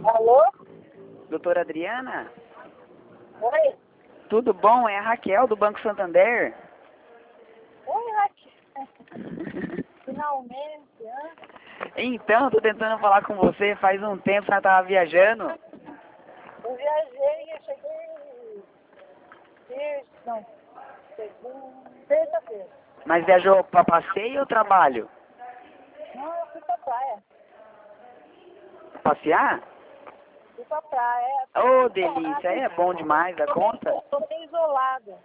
Alô? Doutora Adriana? Oi? Tudo bom? É a Raquel do Banco Santander. Oi, Raquel. Finalmente, né? Então, tô tentando falar com você faz um tempo, você tava viajando. Eu viajei, eu cheguei terça-feira. Mas viajou pra passeio ou trabalho? Não, eu fui pra praia. Passear? Fui pra praia. Ô, delícia, aí é bom demais da conta. Tô meio isolada.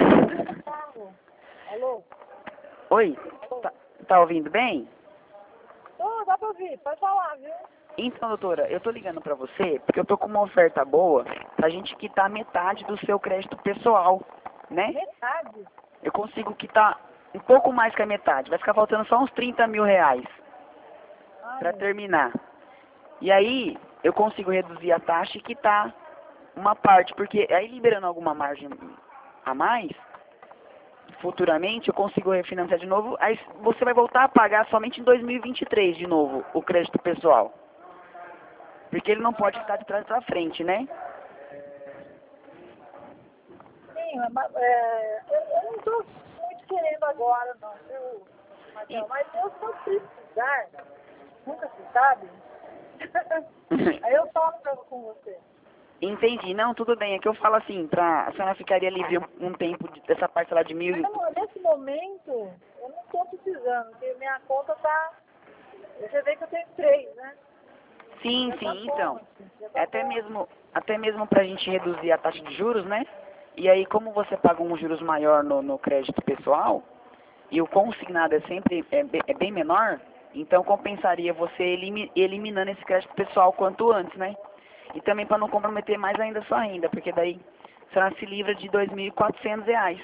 Alô? Oi, tá ouvindo bem? Dá pra ouvir, pode falar, viu? Então, doutora, eu tô ligando pra você porque eu tô com uma oferta boa pra gente quitar metade do seu crédito pessoal, né? Metade? Eu consigo quitar um pouco mais que a metade, vai ficar faltando só uns 30 mil reais pra terminar. E aí, eu consigo reduzir a taxa e quitar uma parte, porque aí liberando alguma margem a mais, futuramente eu consigo refinanciar de novo, aí você vai voltar a pagar somente em 2023 de novo o crédito pessoal. Porque ele não pode ficar de trás para frente, né? Sim, eu não tô muito querendo agora, não, viu, Raquel? Mas eu, se eu precisar, nunca se sabe, aí eu toco com você. Entendi. Não, tudo bem. É que eu falo assim, a senhora ficaria livre um tempo dessa parcela de mil. Nesse momento, eu não estou precisando, porque minha conta tá. Você vê que eu tenho 3, né? Sim, Já sim, tá então. bom, assim, já É tá bom. até mesmo pra gente reduzir a taxa de juros, né? E aí, como você paga um juros maior no crédito pessoal, e o consignado é sempre é bem menor, então compensaria você eliminando esse crédito pessoal quanto antes, né? E também para não comprometer mais ainda a sua renda, porque daí a senhora se livra de R$ 2.400.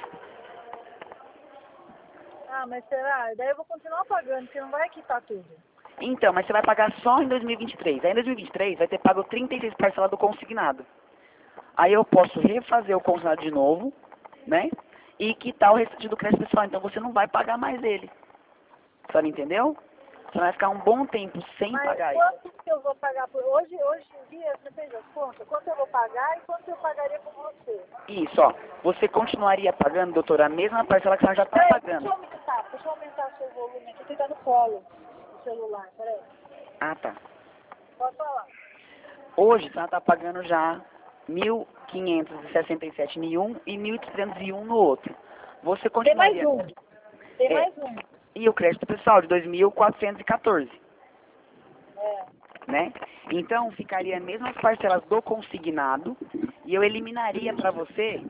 Ah, mas será? Daí eu vou continuar pagando, porque não vai quitar tudo. Então, mas você vai pagar só em 2023. Aí em 2023 vai ter pago 36 parcelas do consignado. Aí eu posso refazer o consignado de novo, né? E quitar o restante do crédito pessoal. Então você não vai pagar mais ele. A senhora entendeu? Você vai ficar um bom tempo sem Mas pagar ele. quanto que eu vou pagar por hoje em dia, você fez as contas? Quanto eu vou pagar e quanto eu pagaria com você? Isso, ó. Você continuaria pagando, doutora, a mesma parcela que a senhora já está pagando. Deixa eu aumentar o seu volume aqui, que tá no colo do celular, peraí. Ah, tá. Pode falar. Hoje a senhora está pagando já 1.567 em um e 1.301 no outro. Você Tem mais continuaria... um. Tem É, mais um. e o crédito pessoal de 2.414, É. né? Então ficaria as mesmas parcelas do consignado e eu eliminaria para você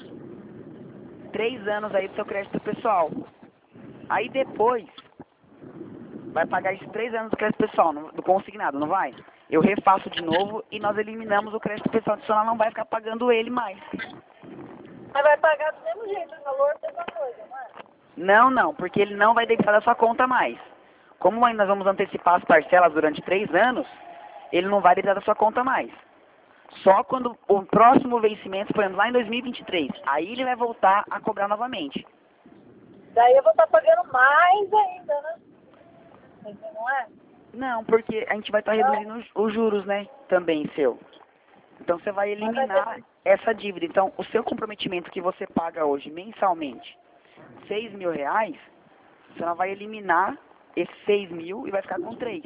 3 anos aí do seu crédito pessoal. Aí depois vai pagar esses 3 anos do crédito pessoal, do consignado, não vai? Eu refaço de novo e nós eliminamos o crédito pessoal, a senhora não vai ficar pagando ele mais. Mas vai pagar do mesmo jeito, o valor é a mesma coisa, não é? Não, não, porque ele não vai debitar da sua conta mais. Como ainda nós vamos antecipar as parcelas durante 3 anos, ele não vai debitar da sua conta mais. Só quando o próximo vencimento, por exemplo, lá em 2023, aí ele vai voltar a cobrar novamente. Daí eu vou estar pagando mais ainda, né? Não é? Não, porque a gente vai estar reduzindo os juros, né? Também seu. Então você vai eliminar essa dívida. Então o seu comprometimento que você paga hoje mensalmente, R$ 6.000, você não vai eliminar esses 6.000 e vai ficar com 3.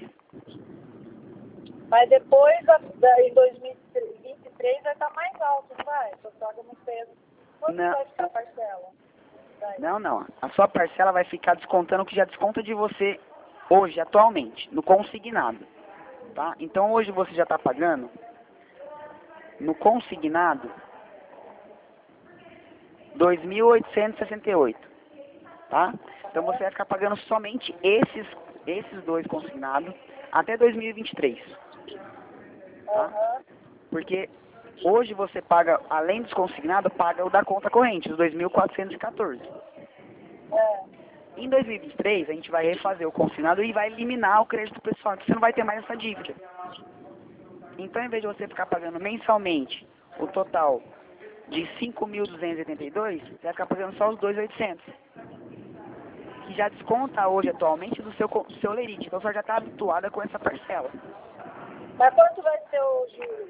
Mas depois, em 2023, vai estar mais alto, não vai? Se eu pago no peso. Quanto Não, vai ficar a parcela? não. A sua parcela vai ficar descontando o que já desconta de você hoje, atualmente, no consignado. Tá? Então hoje você já está pagando no consignado 2.868, tá? Então você vai ficar pagando somente esses dois consignados até 2023, tá? Porque hoje você paga, além dos consignados, paga o da conta corrente, os 2.414. Em 2023 a gente vai refazer o consignado e vai eliminar o crédito pessoal, então você não vai ter mais essa dívida. Então, em vez de você ficar pagando mensalmente o total de 5.282, você vai ficar pagando só os 2.800. Que já desconta hoje, atualmente, do seu lerite. Então, você já está habituada com essa parcela. Mas quanto vai ser o juros?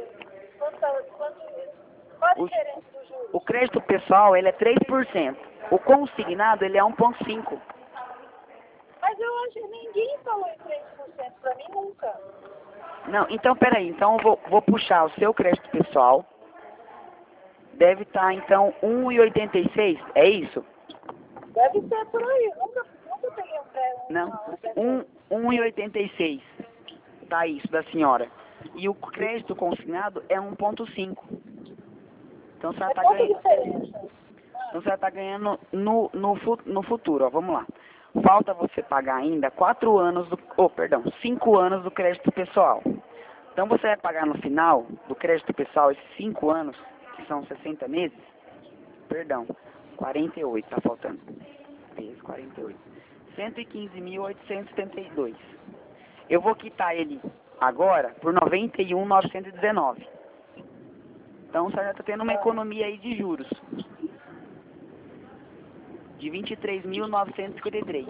Qual a diferença do juros? O crédito pessoal, ele é 3%. O consignado, ele é 1,5%. Mas eu acho que ninguém falou em 3% pra mim nunca. Não, então peraí. Então eu vou puxar o seu crédito pessoal. Deve estar, então, 1,86. É isso? Deve ser por aí. Nunca peguei um crédito. Não, 1,86. Tá isso, da senhora. E o crédito consignado é 1,5. Então você vai estar ganhando. Então você vai estar ganhando no futuro, ó. Vamos lá. Falta você pagar ainda 4 anos do. 5 anos do crédito pessoal. Então você vai pagar no final do crédito pessoal esses 5 anos, que são 60 meses. 48, tá faltando. Vezes 48. 115.872. Eu vou quitar ele agora por 91.919. Então você já está tendo uma economia aí de juros de 23.953.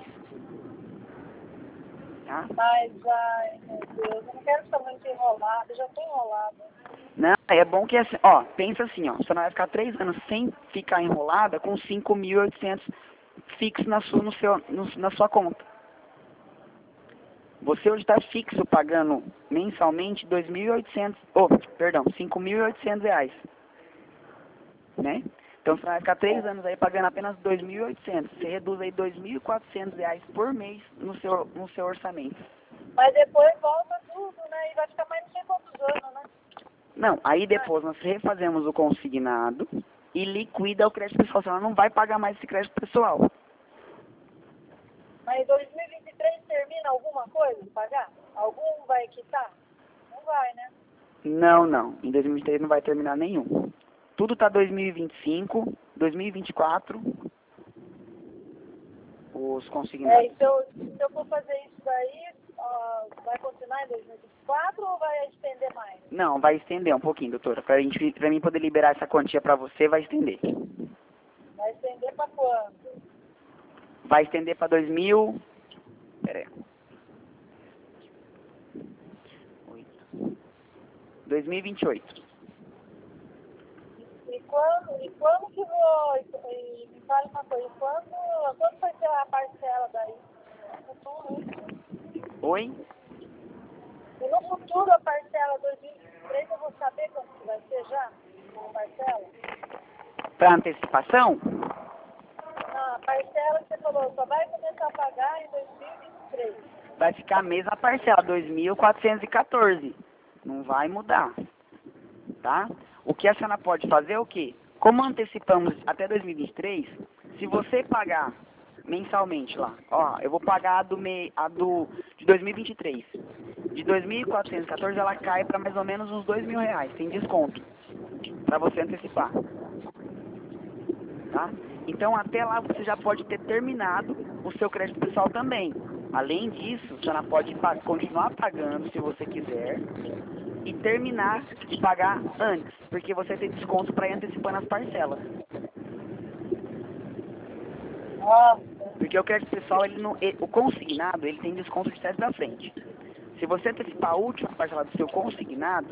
Tá? Mas, ai, meu Deus, eu não quero ficar muito enrolada, já tô enrolada. Não, é bom que assim, ó, pensa assim, ó, você não vai ficar 3 anos sem ficar enrolada com 5.800 fixos na sua conta. Você hoje está fixo pagando mensalmente 5.800 reais, né? Então você vai ficar 3 anos aí pagando apenas 2.800. Você reduz aí 2.400 reais por mês no seu orçamento. Mas depois volta tudo, né? E vai ficar mais não sei quantos anos, né? Não, aí depois nós refazemos o consignado e liquida o crédito pessoal. Você não vai pagar mais esse crédito pessoal. Mas em 2023 termina alguma coisa de pagar? Algum vai quitar? Não vai, né? Não. Em 2023 não vai terminar nenhum. Tudo tá 2025, 2024, os consignados. E se eu for fazer isso daí, vai continuar em 2024 ou vai estender mais? Não, vai estender um pouquinho, doutora. Pra mim poder liberar essa quantia pra você, vai estender. Vai estender pra quando? Vai estender pra 2000... Pera aí. 2028. E quando que vou... E me fale uma coisa, quando vai ser a parcela daí? No futuro? Oi? E no futuro a parcela 2023 eu vou saber quanto que vai ser já? A parcela? Pra antecipação? Não, a parcela que você falou, só vai começar a pagar em 2023. Vai ficar a mesma parcela, 2.414. Não vai mudar. Tá? O que a senhora pode fazer é o quê? Como antecipamos até 2023, se você pagar mensalmente lá, ó, eu vou pagar de 2023. De 2.414 ela cai para mais ou menos uns R$2.000, tem desconto para você antecipar. Tá? Então até lá você já pode ter terminado o seu crédito pessoal também. Além disso, a senhora pode continuar pagando se você quiser e terminar de pagar antes, porque você tem desconto para ir antecipando as parcelas. Porque o crédito pessoal, o consignado, ele tem desconto de trás da frente. Se você antecipar a última parcela do seu consignado,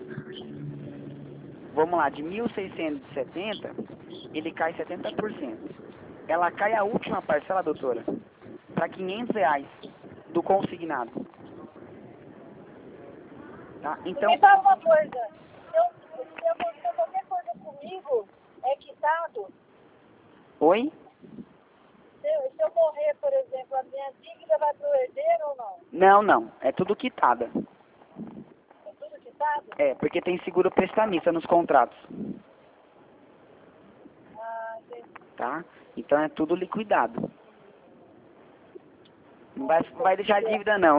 vamos lá, de 1.670, ele cai 70%. Ela cai a última parcela, doutora, para R$500 do consignado. Tá? Então, me fala uma coisa, se acontecer qualquer coisa comigo, é quitado? Oi? Se eu morrer, por exemplo, a minha dívida vai pro herdeiro ou não? Não, é tudo quitada. É tudo quitado? É, porque tem seguro prestamista nos contratos. Entendi. Tá? Então é tudo liquidado. Não vai deixar dívida não.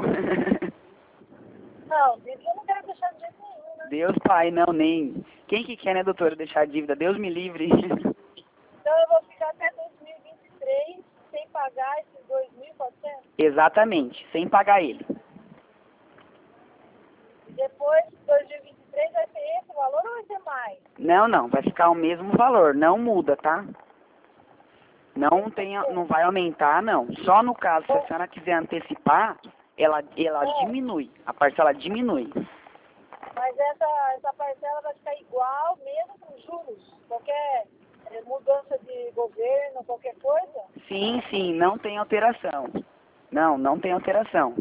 Não, dívida eu não quero deixar de jeito nenhum, né? Deus Pai, não, nem. Quem que quer, né, doutora, deixar dívida? Deus me livre. Então eu vou ficar até 2023 sem pagar esses 2.400? Exatamente, sem pagar ele. Depois de 2023 vai ser esse valor ou vai ser mais? Não, vai ficar o mesmo valor, não muda, tá? Não vai aumentar, não. Só no caso, se a senhora quiser antecipar, ela diminui, a parcela diminui. Mas essa parcela vai ficar igual mesmo com juros? Qualquer mudança de governo, qualquer coisa? Sim, sim, não tem alteração. Não tem alteração.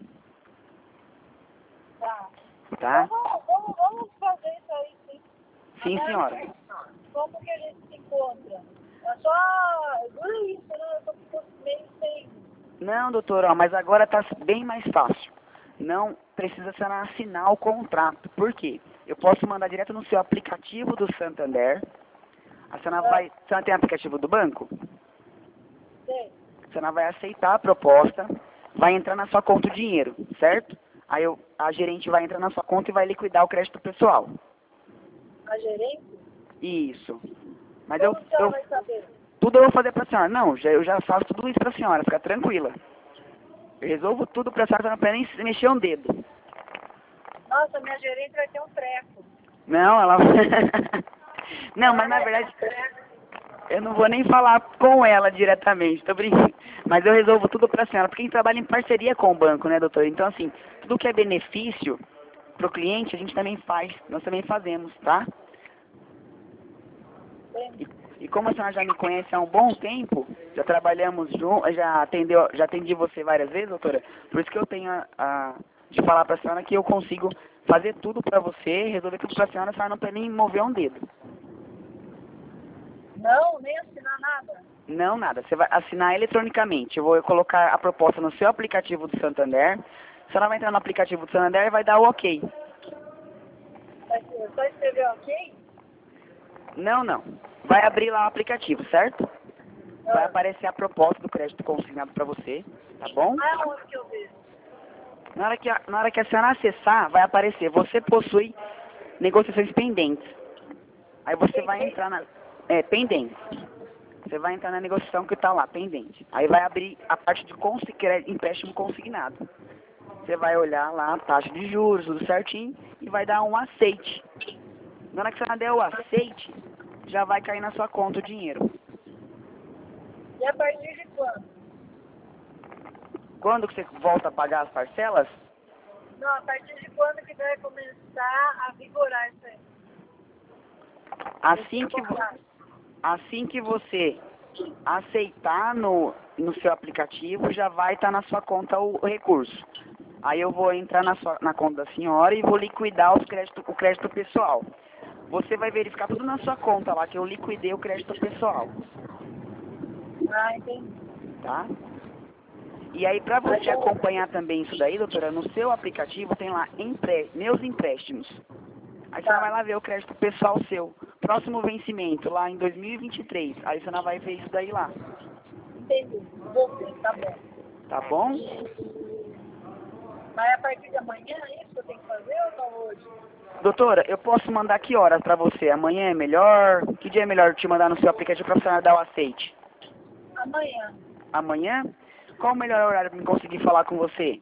Tá. Tá? Então, vamos fazer isso aí, sim. Sim, Agora, senhora. como que a gente se encontra? É só... Dura isso, né? Eu tô meio sem... Não, doutor, ó, mas agora tá bem mais fácil. Não precisa a senhora assinar o contrato. Por quê? Eu posso mandar direto no seu aplicativo do Santander. A senhora tem aplicativo do banco? Sei. A senhora vai aceitar a proposta, vai entrar na sua conta o dinheiro, certo? Aí a gerente vai entrar na sua conta e vai liquidar o crédito pessoal. A gerente? Isso. Mas Como que ela vai saber? tudo eu vou fazer pra senhora. Não, eu já faço tudo isso pra senhora, fica tranquila. Eu resolvo tudo pra senhora, não precisa nem mexer um dedo. Nossa, minha gerente vai ter um treco. Não, ela... Não, mas na verdade, eu não vou nem falar com ela diretamente, tô brincando. Mas eu resolvo tudo pra senhora, porque a gente trabalha em parceria com o banco, né, doutor? Então, assim, tudo que é benefício pro cliente, a gente também faz, nós também fazemos, tá? E como a senhora já me conhece há um bom tempo, já trabalhamos juntos, já atendi você várias vezes, doutora, por isso que eu tenho de falar pra senhora que eu consigo fazer tudo pra você, resolver tudo pra senhora não precisa nem mover um dedo. Não, nem assinar nada? Não, nada. Você vai assinar eletronicamente. Eu vou colocar a proposta no seu aplicativo do Santander. A senhora vai entrar no aplicativo do Santander e vai dar o ok. Só escrever ok? Não. Vai abrir lá o aplicativo, certo? Vai aparecer a proposta do crédito consignado para você, tá bom? Ah, onde que eu vejo? Na hora que a senhora acessar, vai aparecer, você possui negociações pendentes. Aí você vai entrar na... pendentes. Você vai entrar na negociação que está lá, pendente. Aí vai abrir a parte de empréstimo consignado. Você vai olhar lá a taxa de juros, tudo certinho, e vai dar um aceite. Na hora que você der o aceite, já vai cair na sua conta o dinheiro. E a partir de quando? Quando que você volta a pagar as parcelas? Não, a partir de quando que vai começar a vigorar isso aí? Assim que você aceitar no seu aplicativo, já vai estar na sua conta o recurso. Aí eu vou entrar na conta da senhora e vou liquidar o crédito pessoal. Você vai verificar tudo na sua conta lá, que eu liquidei o crédito pessoal. Ah, entendi. Tá? E aí, para você acompanhar também isso daí, doutora, no seu aplicativo tem lá meus empréstimos. Aí você vai lá ver o crédito pessoal seu. Próximo vencimento, lá em 2023. Aí você não vai ver isso daí lá. Entendi. Vou ver, tá bom. Tá bom? Mas a partir de amanhã é isso que eu tenho que fazer ou não hoje? Doutora, eu posso mandar que horas pra você? Amanhã é melhor? Que dia é melhor te mandar no seu aplicativo pra senhora dar o aceite? Amanhã. Amanhã? Qual o melhor horário pra eu conseguir falar com você?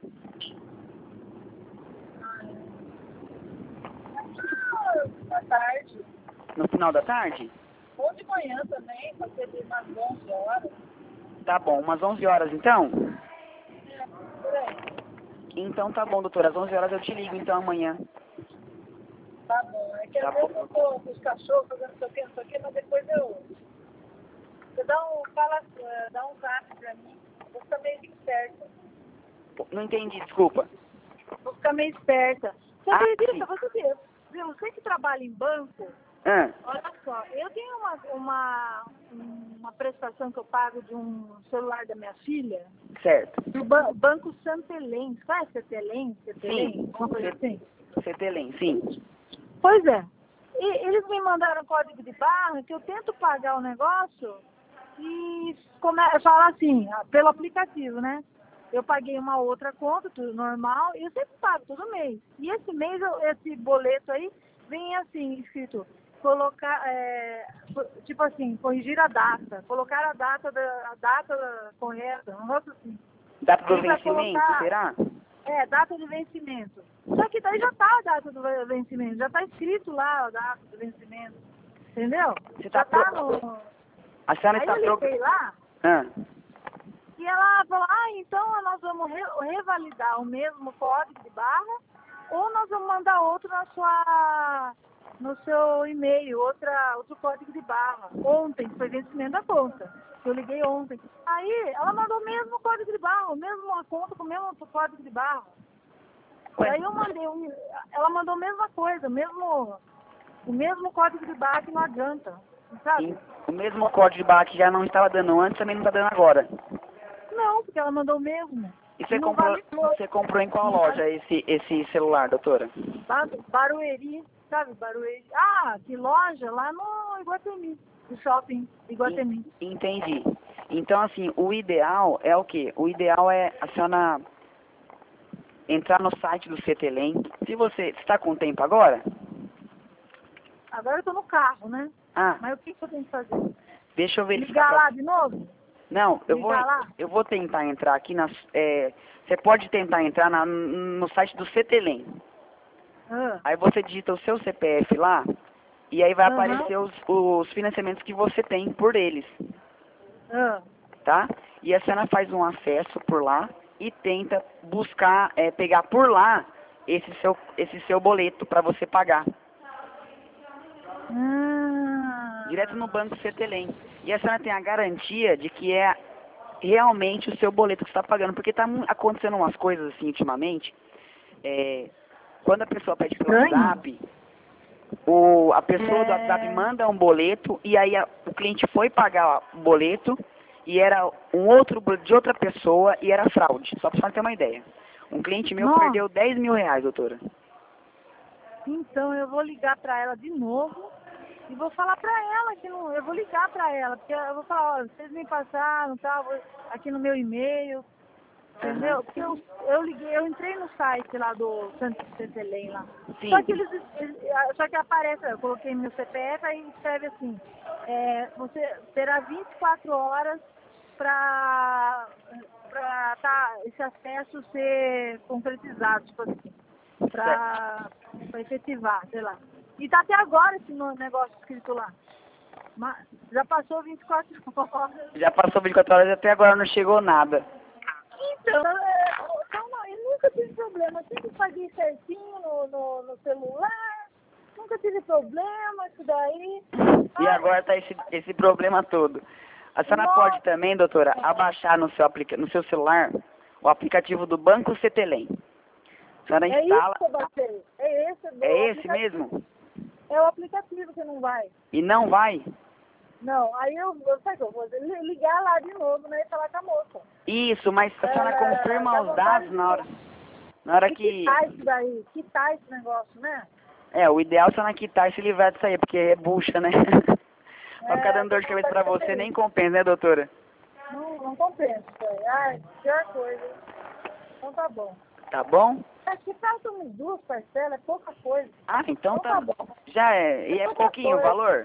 À tarde. No final da tarde? Ou de manhã também, pode ser de umas 11 horas. Tá bom, umas 11 horas então? É, por aí. Então tá bom, doutora, às 11 horas eu te ligo então amanhã. Tá bom. É que Tá às vezes bom. eu tô com os cachorros fazendo não sei o que, mas depois você dá um zap pra mim. Vou ficar meio esperta. Não entendi, desculpa. Vou ficar meio esperta. Você Ah, acredita? sim. Você que trabalha em banco, Ah, olha só, eu tenho uma prestação que eu pago de um celular da minha filha, certo. do Banco Santelém. Sabe Santelém? Sim. Uma coisa assim? CTLEM, sim. Pois é. E eles me mandaram um código de barra que eu tento pagar o negócio e fala assim, pelo aplicativo, né? Eu paguei uma outra conta, tudo normal, e eu sempre pago todo mês. E esse mês, esse boleto aí, vem assim, escrito, colocar, tipo assim, corrigir a data, colocar a data correta, um negócio assim. Data do Ele vai vencimento, colocar, será? data de vencimento. Só que daí já tá a data do vencimento, já tá escrito lá a data do vencimento, entendeu? Você Já tá tá no... A senhora Aí está eu liguei lá, Ah, E ela falou, então nós vamos revalidar o mesmo código de barra ou nós vamos mandar outro no seu e-mail, outro código de barra. Ontem, foi vencimento da conta. Eu liguei ontem. Aí ela mandou o mesmo código de barra, a conta com o mesmo código de barra. Ué? Aí eu mandei, ela mandou a mesma coisa, o mesmo código de barra que não adianta, sabe? E o mesmo código de barra que já não estava dando antes, também não está dando agora. Não, porque ela mandou o mesmo. E você Não comprou, validou. você comprou em qual loja esse celular, doutora? Barueri, sabe, Barueri. Ah, que loja? Lá no Iguatemi, no shopping Iguatemi. Entendi. Então, assim, o ideal é o quê? O ideal é a senhora entrar no site do CTLEM. Se você está com tempo agora? Agora eu tô no carro, né? Ah, Mas o que eu tenho que fazer? deixa eu verificar. Ligar lá de novo? Não, Ligar lá? eu vou tentar entrar aqui você pode tentar entrar no site do CTLEM. Ah, Aí você digita o seu CPF lá e aí vai Aham. aparecer os financiamentos que você tem por eles, ah. tá? E a senhora faz um acesso por lá e tenta buscar, pegar por lá esse seu boleto para você pagar. Direto no banco CTLEM. E a senhora tem a garantia de que é realmente o seu boleto que está pagando, porque está acontecendo umas coisas assim ultimamente. Quando a pessoa pede pelo Estranho. WhatsApp, a pessoa do WhatsApp manda um boleto e aí o cliente foi pagar o boleto e era um outro boleto de outra pessoa e era fraude. Só para a senhora ter uma ideia. Um cliente meu Nossa. perdeu 10 mil reais, doutora. Então eu vou ligar pra ela de novo e vou falar pra ela que não, eu vou ligar pra ela, porque eu vou falar, olha, vocês me passaram, tá, aqui no meu e-mail, entendeu? Aham. Porque eu entrei no site lá do Santo CTLEM lá. Sim. Só que aparece, eu coloquei meu CPF aí escreve assim, você terá 24 horas pra esse acesso ser concretizado, tipo assim. Pra efetivar, sei lá. E tá até agora esse negócio escrito lá. Mas já passou 24 horas. Já passou 24 horas e até agora não chegou nada. Então, eu nunca tive problema. Eu sempre paguei certinho no celular. Nunca tive problema, isso daí. E agora tá esse problema todo. A senhora Nossa. pode também, doutora, abaixar no seu celular o aplicativo do Banco CTLEM. A senhora É instala. isso que eu baixei. É esse Mesmo? É o aplicativo que não vai. E não vai? Não, aí sabe o que eu vou fazer? Ligar lá de novo, né? E falar com a moça. Isso, mas a senhora confirma dá os vontade dados de- na hora E que... quitar isso daí, quitar esse negócio, né? O ideal é a senhora quitar e se livrar disso aí, porque é bucha, né? Pra ficar dando dor de cabeça pra você nem compensa, né, doutora? Não compensa isso aí. Ai, pior coisa. Então tá bom. Tá bom? Aqui faltam duas parcelas, é pouca coisa. Ah, então Tá tá. bom. Já é. E é pouquinho o valor?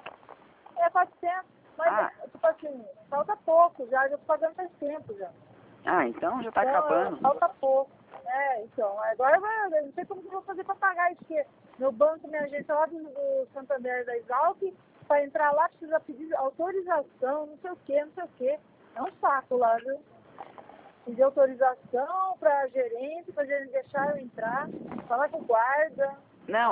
É 400, mas tipo assim, falta pouco já tô pagando faz tempo já. Ah, então já tá Então, acabando. falta pouco. Então, agora eu não sei como que eu vou fazer pra pagar isso, porque meu banco, minha agência lá do Santander da Exalc, pra entrar lá precisa pedir autorização, não sei o que. É um saco lá, viu? Pedir autorização pra gerente deixar eu entrar, falar com o guarda. Não,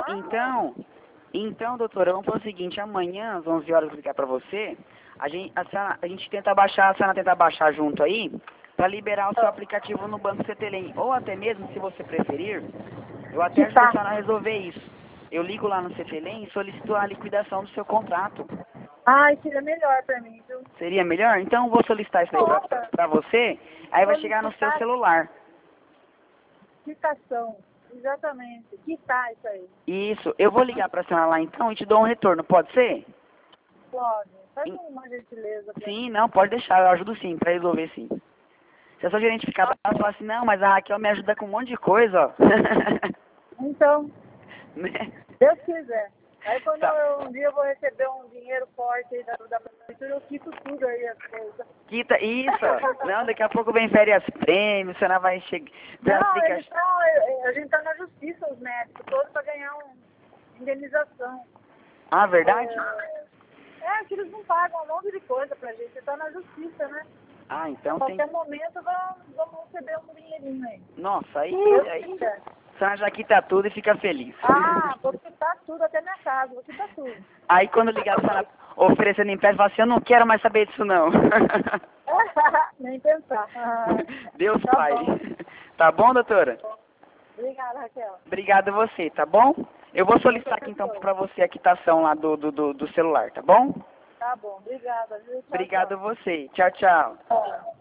então, doutora, vamos fazer o seguinte, amanhã, às 11 horas, eu vou ligar pra você, a gente tenta baixar, a senhora tenta baixar junto aí, pra liberar o seu aplicativo no Banco CTLEM, ou até mesmo, se você preferir, eu até ajudo a senhora a resolver isso. Eu ligo lá no CTLEM e solicito a liquidação do seu contrato. Ai, seria melhor pra mim, viu? Seria melhor? Então eu vou solicitar isso aí pra você, aí vai chegar no seu celular. Quitação, exatamente. Quitar isso aí. Isso, eu vou ligar pra senhora lá então e te dou um retorno, pode ser? Pode. Faz uma gentileza. Sim, não, pode deixar, eu ajudo sim, pra resolver sim. Se a sua gerente ficar brava, ela fala assim, não, mas a Raquel me ajuda com um monte de coisa, ó. Então, Né? Deus quiser. Aí quando Tá. um dia eu vou receber um dinheiro forte aí da prefeitura, eu quito tudo aí as coisas. Quita, isso, não, daqui a pouco vem férias prêmios, a senhora vai chegar... A gente tá na justiça, os médicos, todos pra ganhar uma indenização. Ah, verdade? Que eles não pagam um monte de coisa pra gente, tá na justiça, né? Ah, A então tem... qualquer momento vamos receber um dinheirinho aí. Nossa, aí Deus quiser. a senhora já quita tudo e fica feliz. Ah, vou quitar tudo, até minha casa, vou quitar tudo. Aí quando ligar a senhora oferecendo empréstimo, fala assim, eu não quero mais saber disso não. Nem pensar. Deus Tá Pai. bom. Tá bom, doutora? Obrigada, Raquel. Obrigado a você, tá bom? Eu vou solicitar aqui então pra você a quitação lá do celular, tá bom? Tá bom, obrigada. Viu? Tchau, Obrigado a tchau. você. Tchau, tchau. Tchau.